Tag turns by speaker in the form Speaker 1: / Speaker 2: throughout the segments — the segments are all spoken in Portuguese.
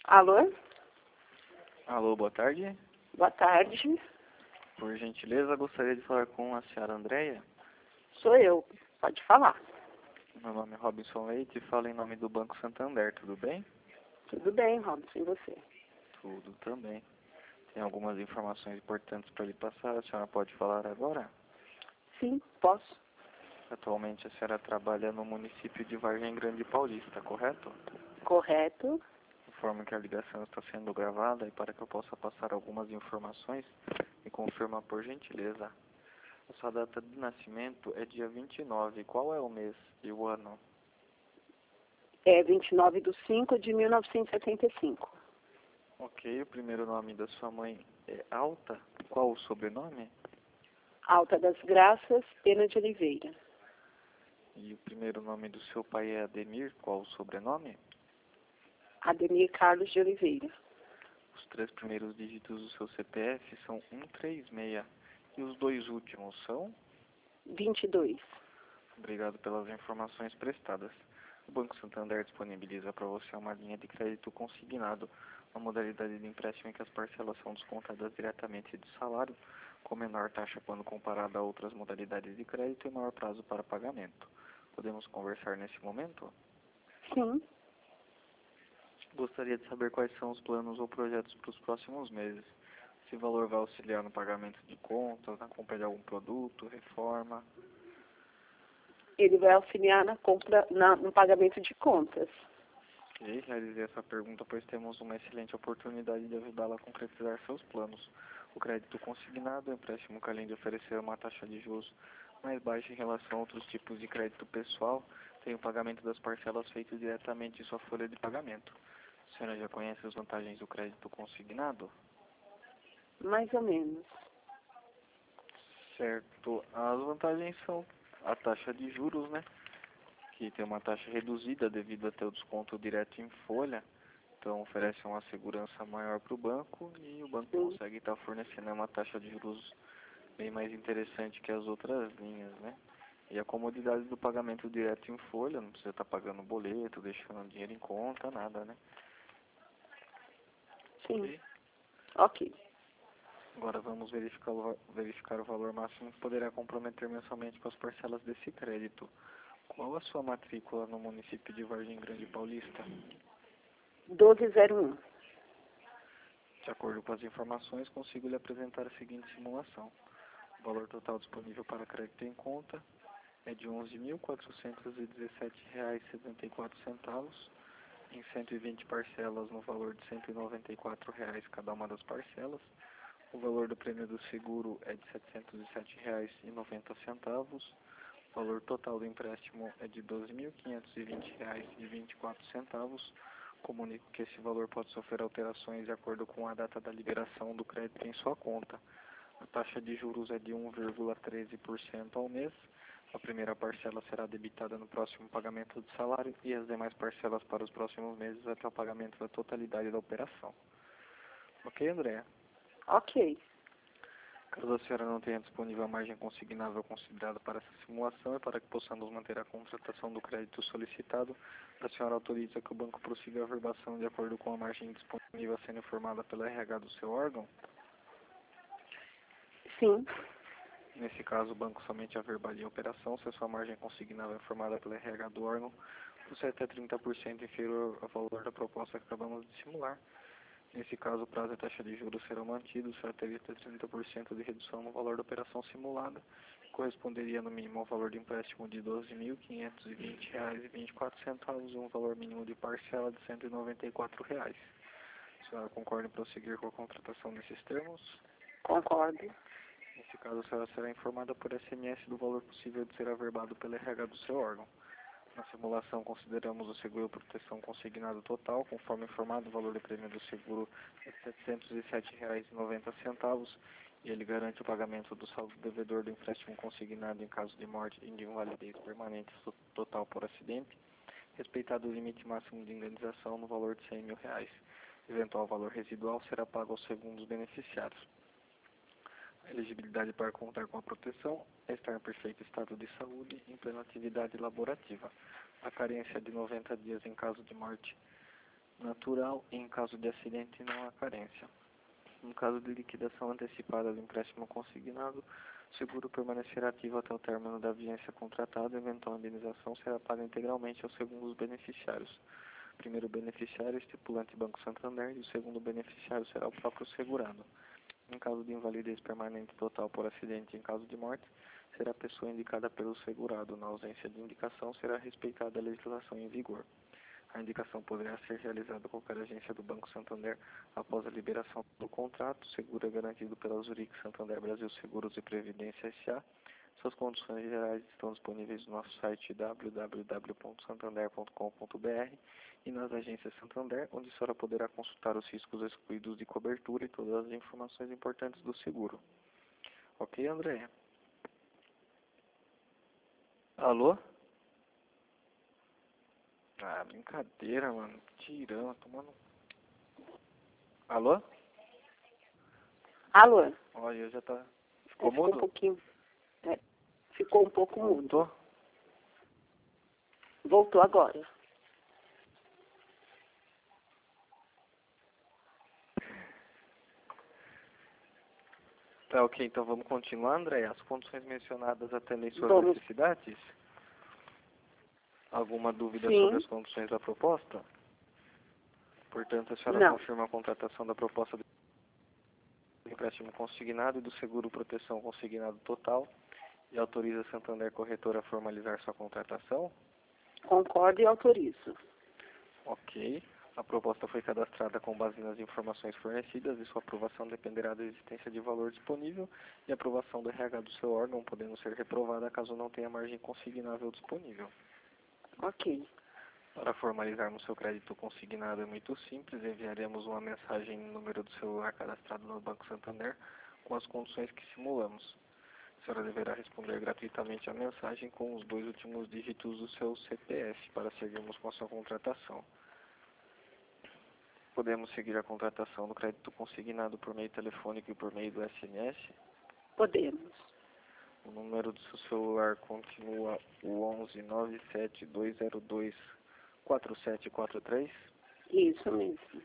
Speaker 1: Alô?
Speaker 2: Alô, boa tarde.
Speaker 1: Boa tarde.
Speaker 2: Por gentileza, gostaria de falar com a senhora Andréia.
Speaker 1: Sou eu. Pode falar.
Speaker 2: Meu nome é Robinson Leite e falo em nome do Banco Santander, tudo bem?
Speaker 1: Tudo bem, Robson, e você?
Speaker 2: Tudo também. Tem algumas informações importantes para lhe passar, a senhora pode falar agora?
Speaker 1: Sim, posso.
Speaker 2: Atualmente a senhora trabalha no município de Vargem Grande Paulista, correto?
Speaker 1: Correto.
Speaker 2: Informo que a ligação está sendo gravada e para que eu possa passar algumas informações, me confirma por gentileza. A sua data de nascimento é dia 29. Qual é o mês e o ano?
Speaker 1: É 29/5/1975.
Speaker 2: Ok, o primeiro nome da sua mãe é Alta. Qual o sobrenome?
Speaker 1: Alta das Graças, Pena de Oliveira.
Speaker 2: E o primeiro nome do seu pai é Ademir. Qual o sobrenome?
Speaker 1: Ademir Carlos de Oliveira.
Speaker 2: Os três primeiros dígitos do seu CPF são 136. E os dois últimos são?
Speaker 1: 22.
Speaker 2: Obrigado pelas informações prestadas. O Banco Santander disponibiliza para você uma linha de crédito consignado, uma modalidade de empréstimo em que as parcelas são descontadas diretamente do salário, com menor taxa quando comparada a outras modalidades de crédito e maior prazo para pagamento. Podemos conversar nesse momento?
Speaker 1: Sim.
Speaker 2: Gostaria de saber quais são os planos ou projetos para os próximos meses. Esse valor vai auxiliar no pagamento de contas, na compra de algum produto, reforma.
Speaker 1: Ele vai auxiliar na compra, no pagamento de contas.
Speaker 2: Ok, realizei essa pergunta pois temos uma excelente oportunidade de ajudá-la a concretizar seus planos. O crédito consignado é um empréstimo que, além de oferecer uma taxa de juros mais baixa em relação a outros tipos de crédito pessoal, tem o pagamento das parcelas feito diretamente em sua folha de pagamento. A senhora já conhece as vantagens do crédito consignado?
Speaker 1: Mais ou menos.
Speaker 2: Certo. As vantagens são a taxa de juros, né? Que tem uma taxa reduzida devido a ter o desconto direto em folha. Então oferece uma segurança maior para o banco e o banco
Speaker 1: Sim.
Speaker 2: consegue estar fornecendo uma taxa de juros bem mais interessante que as outras linhas, né? E a comodidade do pagamento direto em folha, não precisa estar pagando boleto, deixando dinheiro em conta, nada, né?
Speaker 1: Sim.
Speaker 2: Ok.
Speaker 1: Ok.
Speaker 2: Agora vamos verificar o valor máximo que poderá comprometer mensalmente com as parcelas desse crédito. Qual a sua matrícula no município de Vargem Grande Paulista?
Speaker 1: 1201.
Speaker 2: De acordo com as informações, consigo lhe apresentar a seguinte simulação. O valor total disponível para crédito em conta é de R$ 11.417,74, em 120 parcelas no valor de R$ 194 cada uma das parcelas. O valor do prêmio do seguro é de R$ 707,90. O valor total do empréstimo é de R$ 12.520,24. Comunico que esse valor pode sofrer alterações de acordo com a data da liberação do crédito em sua conta. A taxa de juros é de 1,13% ao mês. A primeira parcela será debitada no próximo pagamento do salário e as demais parcelas para os próximos meses até o pagamento da totalidade da operação. Ok, Andréa?
Speaker 1: Ok.
Speaker 2: Caso a senhora não tenha disponível a margem consignável considerada para essa simulação e para que possamos manter a contratação do crédito solicitado, a senhora autoriza que o banco prossiga a averbação de acordo com a margem disponível sendo informada pela RH do seu órgão?
Speaker 1: Sim.
Speaker 2: Nesse caso, o banco somente averbalia a operação se a sua margem consignável informada pela RH do órgão fosse até 30% inferior ao valor da proposta que acabamos de simular. Nesse caso, o prazo e a taxa de juros serão mantidos, será teria até 30% de redução no valor da operação simulada, que corresponderia no mínimo ao valor de empréstimo de R$ 12.520,24 e um valor mínimo de parcela de R$ 194. A senhora concorda em prosseguir com a contratação nesses termos?
Speaker 1: Concordo.
Speaker 2: Nesse caso, a senhora será informada por SMS do valor possível de ser averbado pela RH do seu órgão. Na simulação, consideramos o seguro proteção consignado total, conforme informado, o valor do prêmio do seguro é R$ 707,90 e ele garante o pagamento do saldo devedor do empréstimo consignado em caso de morte e de invalidez permanente total por acidente, respeitado o limite máximo de indenização no valor de R$ 100 mil. Eventual valor residual será pago aos segundos beneficiários. A elegibilidade para contar com a proteção é estar em perfeito estado de saúde e em plena atividade laborativa. A carência de 90 dias em caso de morte natural e em caso de acidente não há carência. No caso de liquidação antecipada do empréstimo consignado, o seguro permanecerá ativo até o término da vigência contratada. A eventual indenização será paga integralmente aos segundos beneficiários. O primeiro beneficiário é estipulante Banco Santander e o segundo beneficiário será o próprio segurado. Em caso de invalidez permanente total por acidente e em caso de morte, será a pessoa indicada pelo segurado. Na ausência de indicação, será respeitada a legislação em vigor. A indicação poderá ser realizada em qualquer agência do Banco Santander após a liberação do contrato. O seguro é garantido pela Zurich Santander Brasil Seguros e Previdência S.A. Suas condições gerais estão disponíveis no nosso site www.santander.com.br e nas agências Santander, onde a senhora poderá consultar os riscos excluídos de cobertura e todas as informações importantes do seguro. Ok, Andréia? Alô? Ah, brincadeira, mano. Tirando, tomando. Alô?
Speaker 1: Alô?
Speaker 2: Olha, já tá. Ficou
Speaker 1: Ficou
Speaker 2: mudo?
Speaker 1: um pouquinho. Ficou um pouco mudo.
Speaker 2: Voltou?
Speaker 1: Voltou agora.
Speaker 2: Tá, ok, então vamos continuar, André. As condições mencionadas atendem suas
Speaker 1: Vamos.
Speaker 2: necessidades? Alguma dúvida
Speaker 1: Sim.
Speaker 2: sobre as condições da proposta? Portanto, a senhora
Speaker 1: Não.
Speaker 2: confirma a contratação da proposta do empréstimo consignado e do seguro proteção consignado total e autoriza a Santander Corretora a formalizar sua contratação?
Speaker 1: Concordo e autorizo.
Speaker 2: Ok. A proposta foi cadastrada com base nas informações fornecidas e sua aprovação dependerá da existência de valor disponível e aprovação do RH do seu órgão, podendo ser reprovada caso não tenha margem consignável disponível.
Speaker 1: Ok.
Speaker 2: Para formalizarmos seu crédito consignado é muito simples, enviaremos uma mensagem no número do celular cadastrado no Banco Santander com as condições que simulamos. A senhora deverá responder gratuitamente a mensagem com os 2 últimos dígitos do seu CPF para seguirmos com a sua contratação. Podemos seguir a contratação do crédito consignado por meio telefônico e por meio do SMS?
Speaker 1: Podemos.
Speaker 2: O número do seu celular continua o 11 97202 4743.
Speaker 1: Isso mesmo.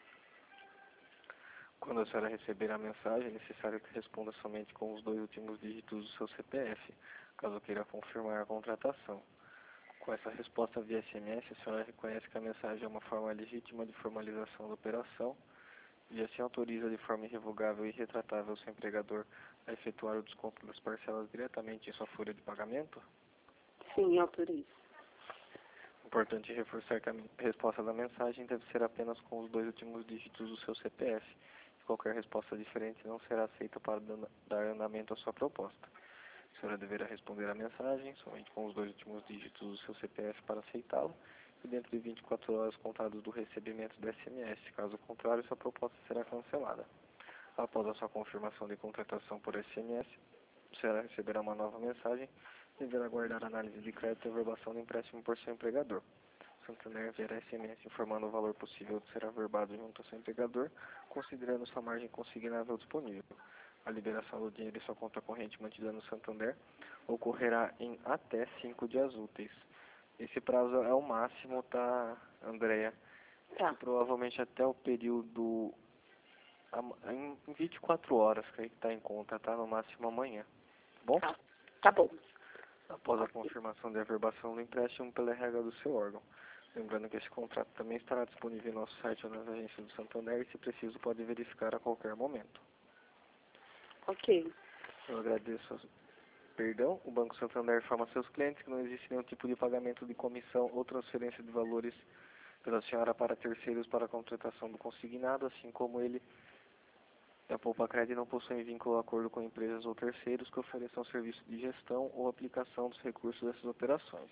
Speaker 2: Quando a senhora receber a mensagem, é necessário que responda somente com os 2 últimos dígitos do seu CPF, caso queira confirmar a contratação. Com essa resposta via SMS, a senhora reconhece que a mensagem é uma forma legítima de formalização da operação e assim autoriza de forma irrevogável e irretratável o seu empregador a efetuar o desconto das parcelas diretamente em sua folha de pagamento?
Speaker 1: Sim, autorizo.
Speaker 2: Importante reforçar que a resposta da mensagem deve ser apenas com os 2 últimos dígitos do seu CPF. Qualquer resposta diferente não será aceita para dar andamento à sua proposta. A senhora deverá responder a mensagem somente com os 2 últimos dígitos do seu CPF para aceitá-la e dentro de 24 horas contados do recebimento do SMS. Caso contrário, sua proposta será cancelada. Após a sua confirmação de contratação por SMS, a senhora receberá uma nova mensagem e deverá aguardar análise de crédito e averbação do empréstimo por seu empregador. Santander enviará SMS informando o valor possível de ser averbado junto ao seu empregador, considerando sua margem consignável disponível. A liberação do dinheiro em sua conta corrente mantida no Santander ocorrerá em até 5 dias úteis. Esse prazo é o máximo, tá, Andréia?
Speaker 1: Tá.
Speaker 2: Provavelmente até o período em 24 horas que está em conta, tá? No máximo amanhã. Bom?
Speaker 1: Tá bom.
Speaker 2: Após a confirmação de averbação do empréstimo pela RH do seu órgão. Lembrando que esse contrato também estará disponível em nosso site ou nas agências do Santander e, se preciso, pode verificar a qualquer momento.
Speaker 1: Ok.
Speaker 2: Eu agradeço. Perdão, o Banco Santander informa a seus clientes que não existe nenhum tipo de pagamento de comissão ou transferência de valores pela senhora para terceiros para a contratação do consignado, assim como ele e a Poupacred não possuem vínculo ou acordo com empresas ou terceiros que ofereçam serviço de gestão ou aplicação dos recursos dessas operações.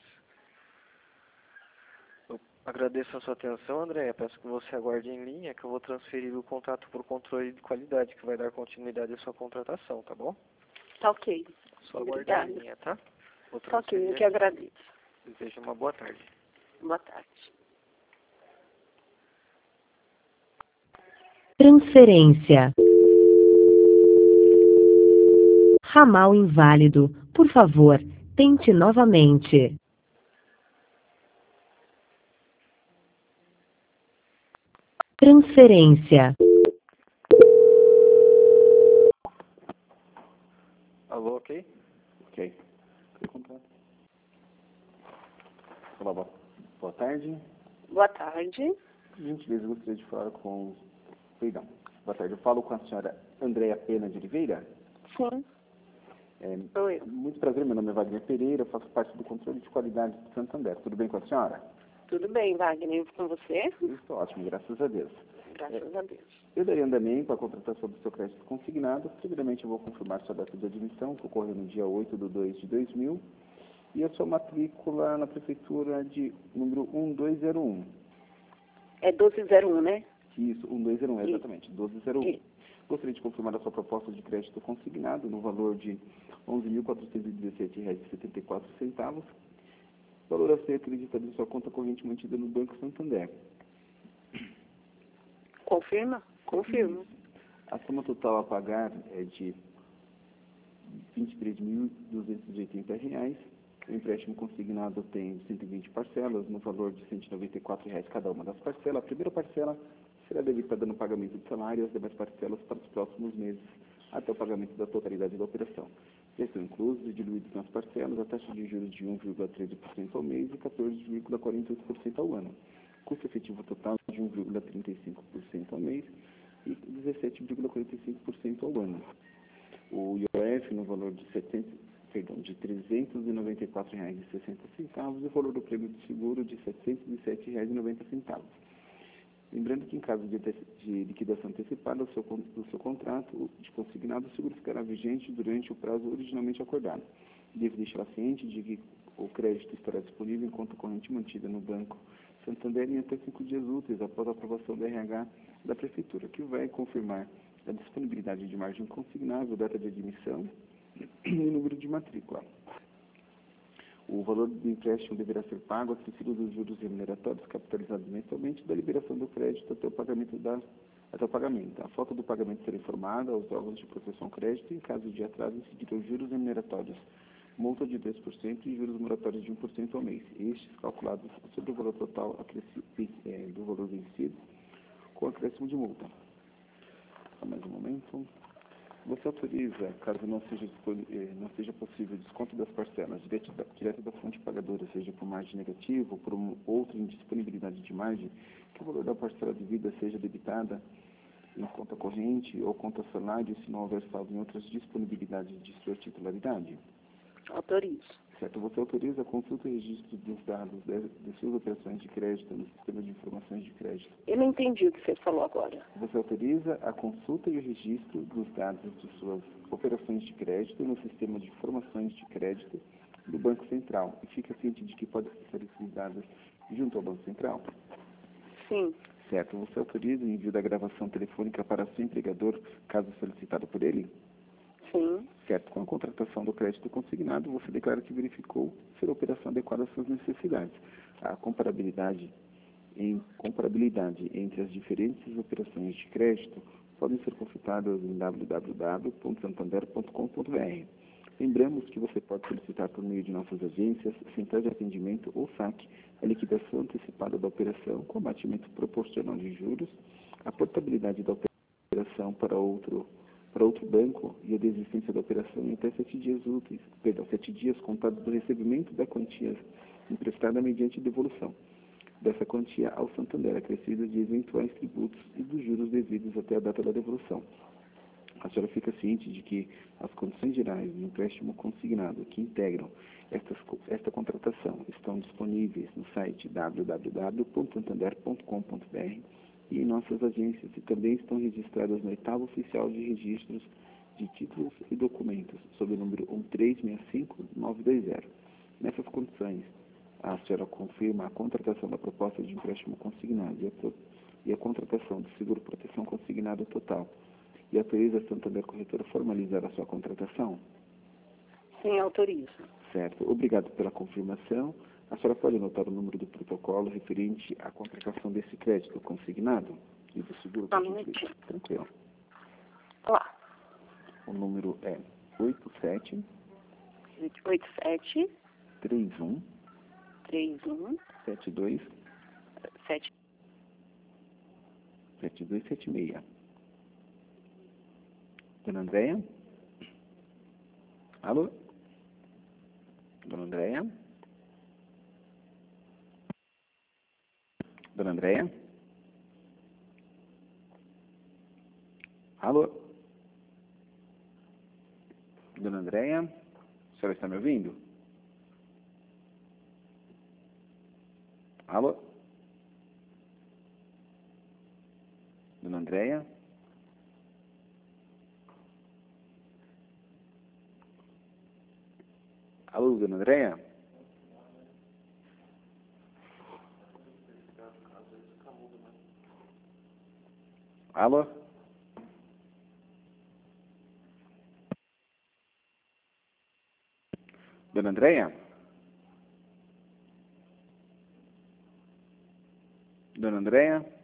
Speaker 2: Eu agradeço a sua atenção, André. Peço que você aguarde em linha, que eu vou transferir o contato por controle de qualidade, que vai dar continuidade à sua contratação, tá bom?
Speaker 1: Tá ok.
Speaker 2: Só aguardar em
Speaker 1: Obrigada.
Speaker 2: linha, tá? Vou
Speaker 1: Tá ok, eu
Speaker 2: transferir
Speaker 1: que
Speaker 2: aqui.
Speaker 1: agradeço.
Speaker 2: Desejo uma boa tarde.
Speaker 1: Boa tarde.
Speaker 3: Transferência. Ramal inválido. Por favor, tente novamente. Transferência.
Speaker 2: Alô, ok?
Speaker 4: Ok. Olá, boa tarde.
Speaker 1: Boa tarde.
Speaker 4: Gentileza, eu gostaria de falar com... Perdão. Boa tarde. Eu falo com a senhora Andréa Pena de Oliveira.
Speaker 1: Sim, sou eu.
Speaker 4: Muito prazer, meu nome é Wagner Pereira, eu faço parte do controle de qualidade do Santander. Tudo bem com a senhora?
Speaker 1: Tudo bem, Wagner? Com você?
Speaker 4: Eu estou ótimo, graças a Deus.
Speaker 1: Graças a Deus.
Speaker 4: Eu daria andamento à contratação do seu crédito consignado. Primeiramente, eu vou confirmar sua data de admissão, que ocorreu no dia 8/2/2000, e a sua matrícula na prefeitura de número 1201.
Speaker 1: É 1201, né?
Speaker 4: Isso, 1201, exatamente, 1201.
Speaker 1: Isso.
Speaker 4: Gostaria de confirmar a sua proposta de crédito consignado no valor de R$ 11.417,74, valor a ser acreditado em sua conta corrente mantida no Banco Santander.
Speaker 1: Confirma? Confirmo.
Speaker 4: A soma total a pagar é de R$ 23.280. O empréstimo consignado tem 120 parcelas, no valor de R$ 194 cada uma das parcelas. A primeira parcela será debitada no pagamento de salário e as demais parcelas para os próximos meses, até o pagamento da totalidade da operação. Já estão inclusos e diluídos nas parcelas a taxa de juros de 1,13% ao mês e 14,48% ao ano. Custo efetivo total de 1,35% ao mês e 17,45% ao ano. O IOF no valor de R$ 394,60 e o valor do prêmio de seguro de R$ 707,90. Lembrando que em caso de liquidação antecipada do seu contrato de consignado, o seguro ficará vigente durante o prazo originalmente acordado. Deve deixar ciente de que o crédito estará disponível em conta corrente mantida no Banco Santander em até 5 dias úteis após a aprovação do RH da Prefeitura, que vai confirmar a disponibilidade de margem consignável, data de admissão e número de matrícula. O valor do empréstimo deverá ser pago acrescido dos juros remuneratórios capitalizados mensalmente da liberação do crédito até o pagamento. A falta do pagamento será informada aos órgãos de proteção ao crédito e, em caso de atraso, incidirão os juros remuneratórios, multa de 10% e juros moratórios de 1% ao mês, estes calculados sobre o valor total do valor vencido, com acréscimo de multa. Só mais um momento. Você autoriza, caso não seja possível, desconto das parcelas direto da fonte pagadora, seja por margem negativa ou por outra indisponibilidade de margem, que o valor da parcela devida seja debitada em conta corrente ou conta salário, se não houver saldo em outras disponibilidades de sua titularidade?
Speaker 1: Autorizo.
Speaker 4: Certo, você autoriza a consulta e registro dos dados de suas operações de crédito no sistema de informações de crédito?
Speaker 1: Eu não entendi o que você falou agora.
Speaker 4: Você autoriza a consulta e o registro dos dados de suas operações de crédito no sistema de informações de crédito do Banco Central e fica ciente de que podem ser utilizadas junto ao Banco Central?
Speaker 1: Sim.
Speaker 4: Certo, você autoriza o envio da gravação telefônica para seu empregador, caso solicitado por ele?
Speaker 1: Sim.
Speaker 4: Certo, com a contratação do crédito consignado, você declara que verificou ser a operação adequada às suas necessidades. A comparabilidade entre as diferentes operações de crédito podem ser consultadas em www.santander.com.br. Lembramos que você pode solicitar por meio de nossas agências, centrais de atendimento ou saque a liquidação antecipada da operação com abatimento proporcional de juros, a portabilidade da operação para outro banco e a desistência da operação em até 7 dias contados do recebimento da quantia emprestada mediante devolução dessa quantia ao Santander, acrescida de eventuais tributos e dos juros devidos até a data da devolução. A senhora fica ciente de que as condições gerais do empréstimo consignado que integram esta contratação estão disponíveis no site www.santander.com.br e em nossas agências, e também estão registradas no 8º Oficial de Registros de Títulos e Documentos, sob o número 1365920. Nessas condições, a senhora confirma a contratação da proposta de empréstimo consignado e a contratação do seguro proteção consignado total, e autoriza a Santander Corretora a formalizar a sua contratação?
Speaker 1: Sim, autorizo.
Speaker 4: Certo. Obrigado pela confirmação. A senhora pode anotar o número do protocolo referente à contratação desse crédito consignado e do seguro?
Speaker 1: Um minutinho.
Speaker 4: Tranquilo.
Speaker 1: Lá.
Speaker 4: O número é 87
Speaker 1: 87
Speaker 4: 31
Speaker 1: 31
Speaker 4: 72
Speaker 1: 7
Speaker 4: 7276. Dona Andréia? Alô? Dona Andréia? Dona Andréia? Alô? Dona Andréia? A senhora está me ouvindo? Alô? Dona Andréia? Alô, Dona Andréia? Alô? Dona Andréia? Dona Andréia?